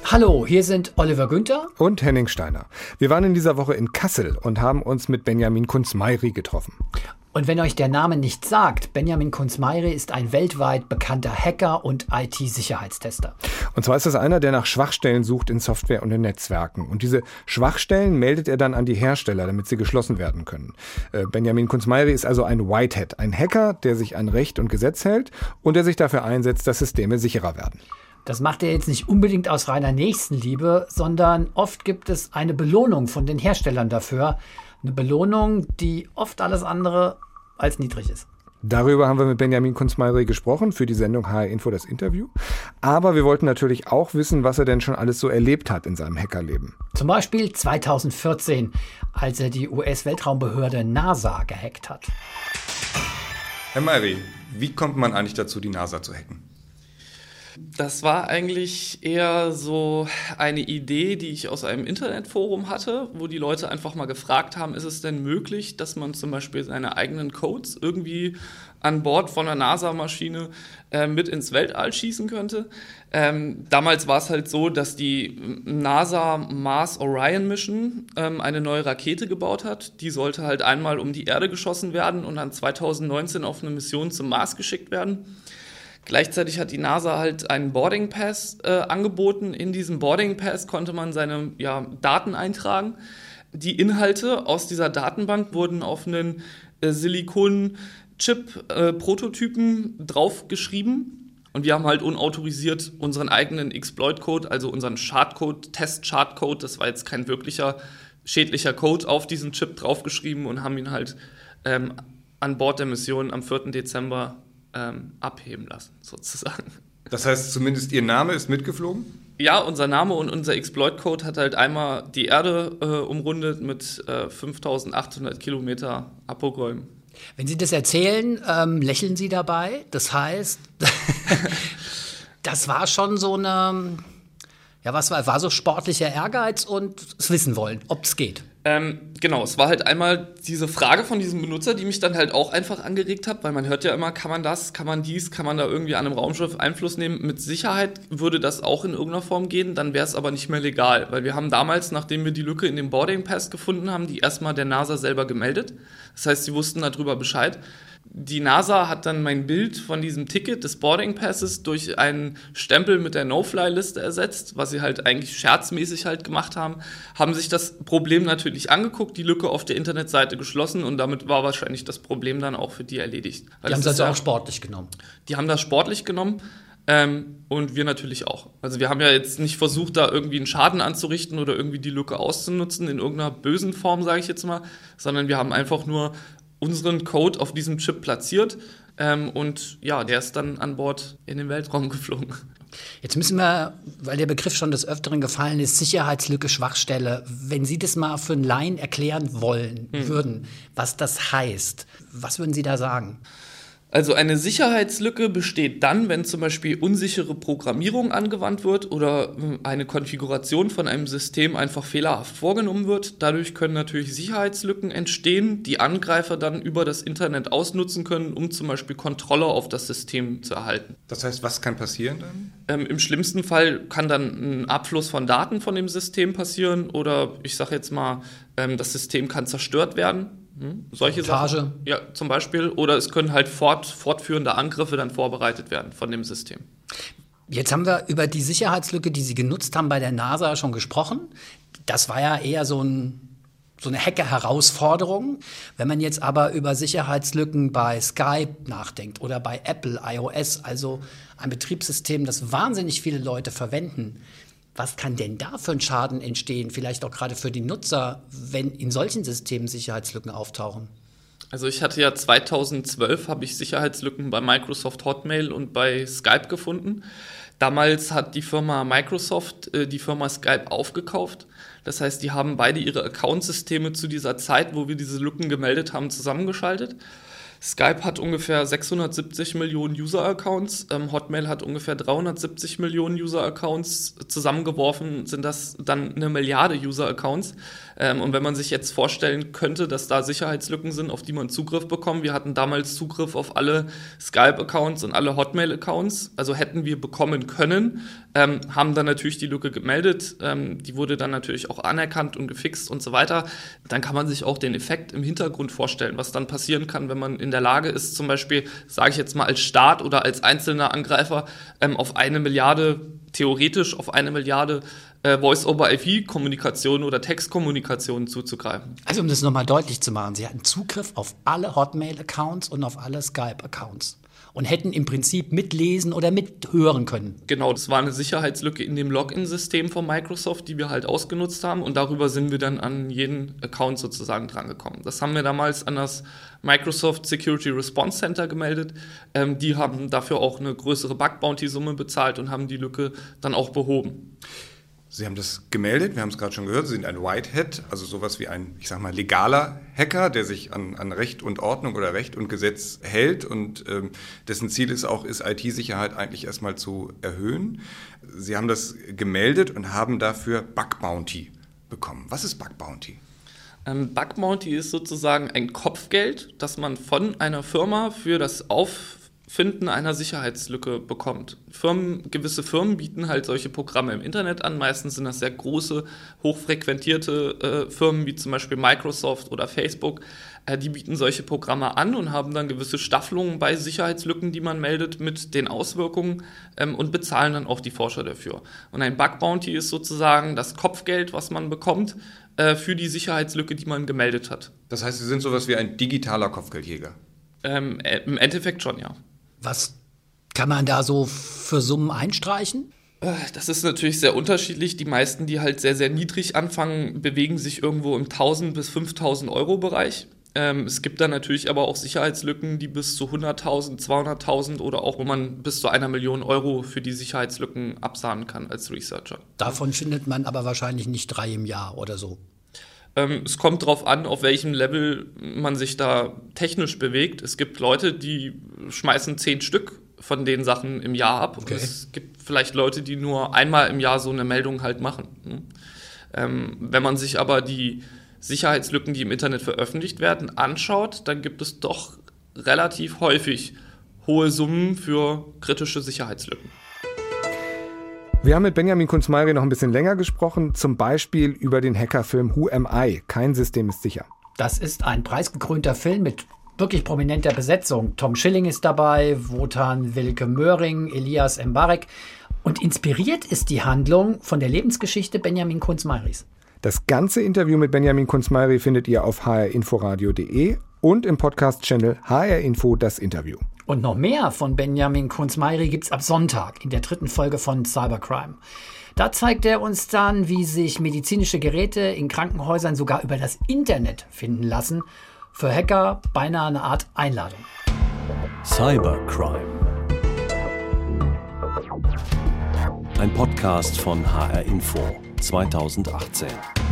Hallo, hier sind Oliver Günther und Henning Steiner. Wir waren in dieser Woche in Kassel und haben uns mit Benjamin Kunz-Meiri getroffen. Und wenn euch der Name nicht sagt, Benjamin Kunz-Meiri ist ein weltweit bekannter Hacker und IT-Sicherheitstester. Und zwar ist das einer, der nach Schwachstellen sucht in Software und in Netzwerken. Und diese Schwachstellen meldet er dann an die Hersteller, damit sie geschlossen werden können. Benjamin Kunz-Meiri ist also ein Whitehat, ein Hacker, der sich an Recht und Gesetz hält und der sich dafür einsetzt, dass Systeme sicherer werden. Das macht er jetzt nicht unbedingt aus reiner Nächstenliebe, sondern oft gibt es eine Belohnung von den Herstellern dafür. Eine Belohnung, die oft alles andere als niedrig ist. Darüber haben wir mit Benjamin Kunz-Meiri gesprochen für die Sendung HR Info, das Interview. Aber wir wollten natürlich auch wissen, was er denn schon alles so erlebt hat in seinem Hackerleben. Zum Beispiel 2014, als er die US-Weltraumbehörde NASA gehackt hat. Herr Meiri, wie kommt man eigentlich dazu, die NASA zu hacken? Das war eigentlich eher so eine Idee, die ich aus einem Internetforum hatte, wo die Leute einfach mal gefragt haben, ist es denn möglich, dass man zum Beispiel seine eigenen Codes irgendwie an Bord von einer NASA-Maschine mit ins Weltall schießen könnte. Damals war es halt so, dass die NASA Mars Orion Mission eine neue Rakete gebaut hat. Die sollte halt einmal um die Erde geschossen werden und dann 2019 auf eine Mission zum Mars geschickt werden. Gleichzeitig hat die NASA halt einen Boarding Pass angeboten. In diesem Boarding Pass konnte man seine Daten eintragen. Die Inhalte aus dieser Datenbank wurden auf einen Silikon-Chip-Prototypen draufgeschrieben. Und wir haben halt unautorisiert unseren eigenen Exploit-Code, also unseren Schadcode, Test-Schadcode, das war jetzt kein wirklicher schädlicher Code, auf diesen Chip draufgeschrieben und haben ihn halt an Bord der Mission am 4. Dezember abheben lassen, sozusagen. Das heißt, zumindest Ihr Name ist mitgeflogen? Ja, unser Name und unser Exploit-Code hat halt einmal die Erde umrundet mit 5.800 Kilometer Apogeum. Wenn Sie das erzählen, lächeln Sie dabei. Das heißt, das war schon so eine, war so sportlicher Ehrgeiz und es wissen wollen, ob es geht. Genau, es war halt einmal diese Frage von diesem Benutzer, die mich dann halt auch einfach angeregt hat, weil man hört ja immer, kann man das, kann man dies, kann man da irgendwie an einem Raumschiff Einfluss nehmen? Mit Sicherheit würde das auch in irgendeiner Form gehen, dann wäre es aber nicht mehr legal, weil wir haben damals, nachdem wir die Lücke in dem Boarding Pass gefunden haben, die erstmal der NASA selber gemeldet. Das heißt, sie wussten darüber Bescheid. Die NASA hat dann mein Bild von diesem Ticket des Boarding Passes durch einen Stempel mit der No-Fly-Liste ersetzt, was sie halt eigentlich scherzmäßig halt gemacht haben, haben sich das Problem natürlich angeguckt, die Lücke auf der Internetseite geschlossen und damit war wahrscheinlich das Problem dann auch für die erledigt. Die haben das also auch sportlich genommen? Die haben das sportlich genommen und wir natürlich auch. Also wir haben ja jetzt nicht versucht, da irgendwie einen Schaden anzurichten oder irgendwie die Lücke auszunutzen in irgendeiner bösen Form, sage ich jetzt mal, sondern wir haben einfach nur unseren Code auf diesem Chip platziert und der ist dann an Bord in den Weltraum geflogen. Jetzt müssen wir, weil der Begriff schon des Öfteren gefallen ist, Sicherheitslücke, Schwachstelle, wenn Sie das mal für einen Laien erklären wollen würden, was das heißt, was würden Sie da sagen? Also eine Sicherheitslücke besteht dann, wenn zum Beispiel unsichere Programmierung angewandt wird oder eine Konfiguration von einem System einfach fehlerhaft vorgenommen wird. Dadurch können natürlich Sicherheitslücken entstehen, die Angreifer dann über das Internet ausnutzen können, um zum Beispiel Kontrolle auf das System zu erhalten. Das heißt, was kann passieren dann? Im schlimmsten Fall kann dann ein Abfluss von Daten von dem System passieren oder ich sage jetzt mal, das System kann zerstört werden. Solche Sachen. Ja, zum Beispiel. Oder es können halt fortführende Angriffe dann vorbereitet werden von dem System. Jetzt haben wir über die Sicherheitslücke, die Sie genutzt haben bei der NASA, schon gesprochen. Das war ja eher so eine Hacker-Herausforderung. Wenn man jetzt aber über Sicherheitslücken bei Skype nachdenkt oder bei Apple, iOS, also ein Betriebssystem, das wahnsinnig viele Leute verwenden, was kann denn da für ein Schaden entstehen, vielleicht auch gerade für die Nutzer, wenn in solchen Systemen Sicherheitslücken auftauchen? Also ich hatte ja 2012 habe ich Sicherheitslücken bei Microsoft Hotmail und bei Skype gefunden. Damals hat die Firma Microsoft die Firma Skype aufgekauft. Das heißt, die haben beide ihre Accountsysteme zu dieser Zeit, wo wir diese Lücken gemeldet haben, zusammengeschaltet. Skype hat ungefähr 670 Millionen User-Accounts, Hotmail hat ungefähr 370 Millionen User-Accounts. Zusammengeworfen sind das dann 1 Milliarde User-Accounts. Und wenn man sich jetzt vorstellen könnte, dass da Sicherheitslücken sind, auf die man Zugriff bekommt, wir hatten damals Zugriff auf alle Skype-Accounts und alle Hotmail-Accounts, also hätten wir bekommen können, haben dann natürlich die Lücke gemeldet, die wurde dann natürlich auch anerkannt und gefixt und so weiter. Dann kann man sich auch den Effekt im Hintergrund vorstellen, was dann passieren kann, wenn man in der Lage ist, zum Beispiel, sage ich jetzt mal als Staat oder als einzelner Angreifer, auf 1 Milliarde, theoretisch auf 1 Milliarde Voice-over-IP-Kommunikation oder Textkommunikation zuzugreifen. Also um das nochmal deutlich zu machen, Sie hatten Zugriff auf alle Hotmail-Accounts und auf alle Skype-Accounts und hätten im Prinzip mitlesen oder mithören können. Genau, das war eine Sicherheitslücke in dem Login-System von Microsoft, die wir halt ausgenutzt haben, und darüber sind wir dann an jeden Account sozusagen drangekommen. Das haben wir damals an das Microsoft Security Response Center gemeldet. Die haben dafür auch eine größere Bug-Bounty-Summe bezahlt und haben die Lücke dann auch behoben. Sie haben das gemeldet, wir haben es gerade schon gehört, Sie sind ein Whitehat, also sowas wie ein, ich sag mal, legaler Hacker, der sich an Recht und Ordnung oder Recht und Gesetz hält und dessen Ziel ist auch, IT-Sicherheit eigentlich erstmal zu erhöhen. Sie haben das gemeldet und haben dafür Bug Bounty bekommen. Was ist Bug Bounty? Bug Bounty ist sozusagen ein Kopfgeld, das man von einer Firma für das Auffinden einer Sicherheitslücke bekommt. Gewisse Firmen bieten halt solche Programme im Internet an. Meistens sind das sehr große, hochfrequentierte Firmen wie zum Beispiel Microsoft oder Facebook. Die bieten solche Programme an und haben dann gewisse Staffelungen bei Sicherheitslücken, die man meldet, mit den Auswirkungen und bezahlen dann auch die Forscher dafür. Und ein Bug Bounty ist sozusagen das Kopfgeld, was man bekommt für die Sicherheitslücke, die man gemeldet hat. Das heißt, Sie sind sowas wie ein digitaler Kopfgeldjäger? Im Endeffekt schon, ja. Was kann man da so für Summen einstreichen? Das ist natürlich sehr unterschiedlich. Die meisten, die halt sehr, sehr niedrig anfangen, bewegen sich irgendwo im 1.000 bis 5.000 Euro Bereich. Es gibt dann natürlich aber auch Sicherheitslücken, die bis zu 100.000, 200.000 oder auch, wo man bis zu 1 Million Euro für die Sicherheitslücken absahnen kann als Researcher. Davon findet man aber wahrscheinlich nicht 3 im Jahr oder so. Es kommt darauf an, auf welchem Level man sich da technisch bewegt. Es gibt Leute, die schmeißen 10 Stück von den Sachen im Jahr ab. Okay. Es gibt vielleicht Leute, die nur einmal im Jahr so eine Meldung halt machen. Wenn man sich aber die Sicherheitslücken, die im Internet veröffentlicht werden, anschaut, dann gibt es doch relativ häufig hohe Summen für kritische Sicherheitslücken. Wir haben mit Benjamin Kunz-Mayri noch ein bisschen länger gesprochen, zum Beispiel über den Hackerfilm Who Am I? Kein System ist sicher. Das ist ein preisgekrönter Film mit wirklich prominenter Besetzung. Tom Schilling ist dabei, Wotan Wilke Möhring, Elias Mbarek. Und inspiriert ist die Handlung von der Lebensgeschichte Benjamin Kunz-Mayris. Das ganze Interview mit Benjamin Kunz-Mayri findet ihr auf hrinforadio.de und im Podcast-Channel HR Info das Interview. Und noch mehr von Benjamin Kunz-Mayri gibt's ab Sonntag in der 3. Folge von Cybercrime. Da zeigt er uns dann, wie sich medizinische Geräte in Krankenhäusern sogar über das Internet finden lassen. Für Hacker beinahe eine Art Einladung. Cybercrime. Ein Podcast von HR Info 2018.